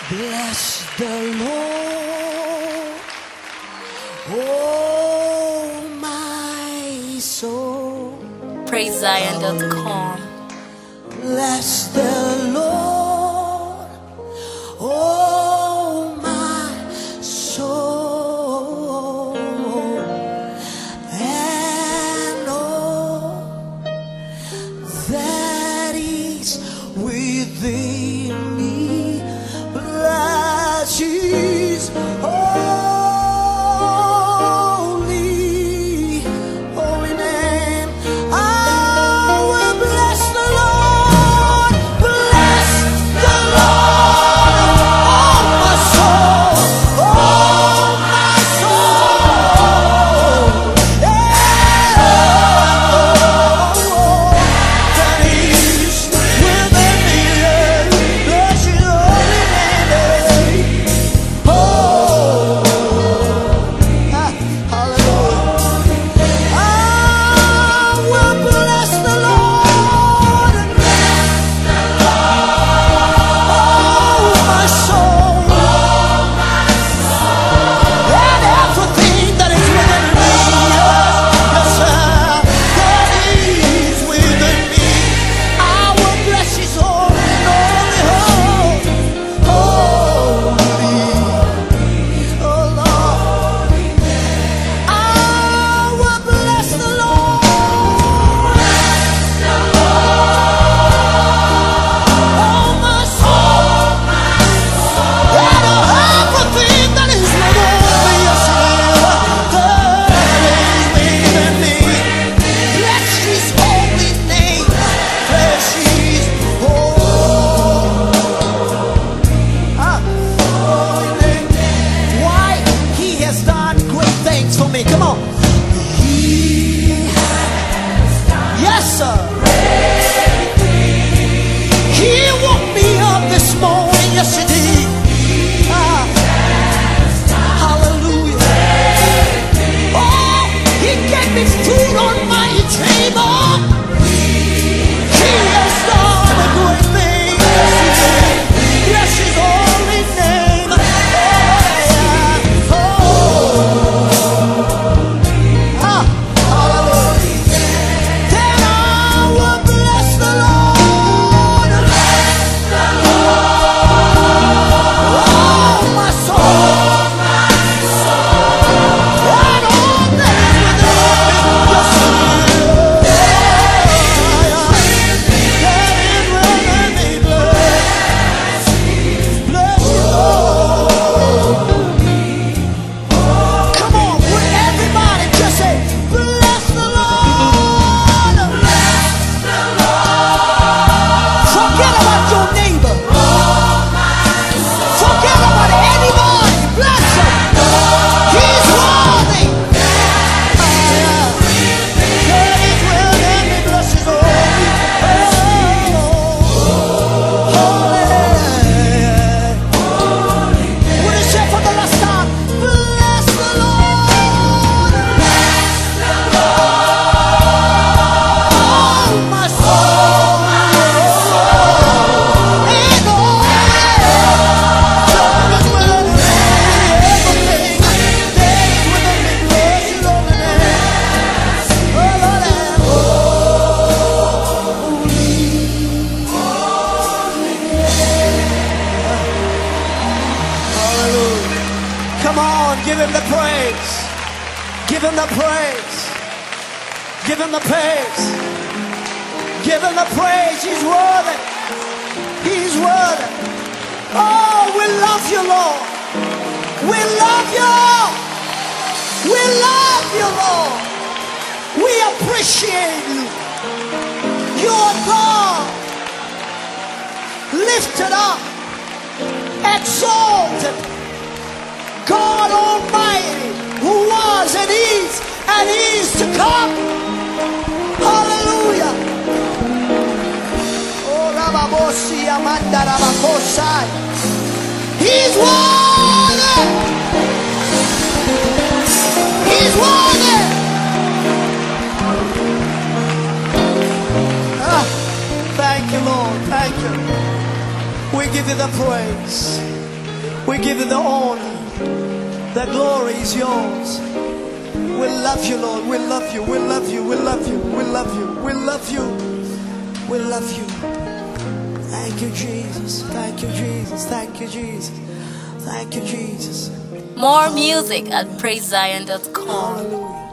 Bless the Lord, oh my soul. PraiseZion.com. Bless the Lord, oh my soul, and all that is within me. Bless His holy, holy name. I will bless the Lord, bless the Lord, oh my soul, oh my soul, yeah, that is within me. Bless His holy name. Oh, hallelujah. I will bless the Lord, oh my soul, and everything that is within me. Yes, sir, that is within me. I will bless His holy, holy, oh Lord. I will bless the Lord, oh my soul, and everything that is within me. Yes, that is within me. Bless His holy name. Bless His holy name. Why? He has done great things for me. Come on. Yes, sir. He woke me up this morning. Yes, He did. Hallelujah. Oh, He gave me food on my table. He has done a great thing. Yes, He did. Bless His holy name. Hallelujah. Then I will bless the Lord. Oh, my soul. And all that is within me. Bless you. Come on, would everybody just say, bless the Lord. Forget about your neighbor. Forget about anybody. Bless Him. He's worthy. That is within me. Bless His holy, holy. Would you say for the last time, bless the Lord, oh my soul, and all that is within me, everything that is within me. Bless His holy name. Oh Lord, and hallelujah. Come on, give Him the praise. Give Him the praise. Give Him the praise. Give Him the praise. He's worthy. He's worthy. Oh, we love you, Lord. We love you. We love you, Lord. We appreciate you. You are God, lifted up, exalted, God Almighty, who was and is to come. Hallelujah. Oh, Rababosi Amanda Rabakosai. He's worthy. He's worthy. Thank you, Lord. Thank you. We give you the praise. We give you the honor. The glory is yours. We love you, Lord. We love you. We love you. We love you. We love you. We love you. We love you. Thank you, Jesus. Thank you, Jesus. Thank you, Jesus. Thank you, Jesus. More music at PraiseZion.com. Hallelujah.